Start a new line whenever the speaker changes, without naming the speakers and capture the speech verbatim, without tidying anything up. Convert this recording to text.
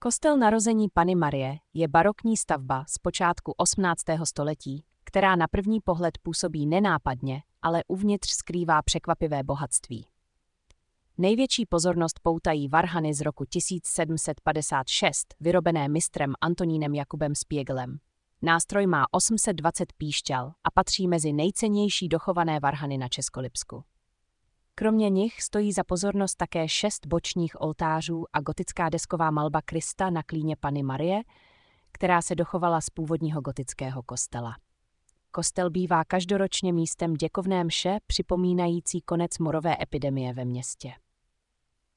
Kostel Narození Panny Marie je barokní stavba z počátku osmnáctého století, která na první pohled působí nenápadně, ale uvnitř skrývá překvapivé bohatství. Největší pozornost poutají varhany z roku tisíc sedm set padesát šest, vyrobené mistrem Antonínem Jakubem Spiegelem. Nástroj má osm set dvacet píšťal a patří mezi nejcennější dochované varhany na Českolipsku. Kromě nich stojí za pozornost také šest bočních oltářů a gotická desková malba Krista na klíně Panny Marie, která se dochovala z původního gotického kostela. Kostel bývá každoročně místem děkovné mše připomínající konec morové epidemie ve městě.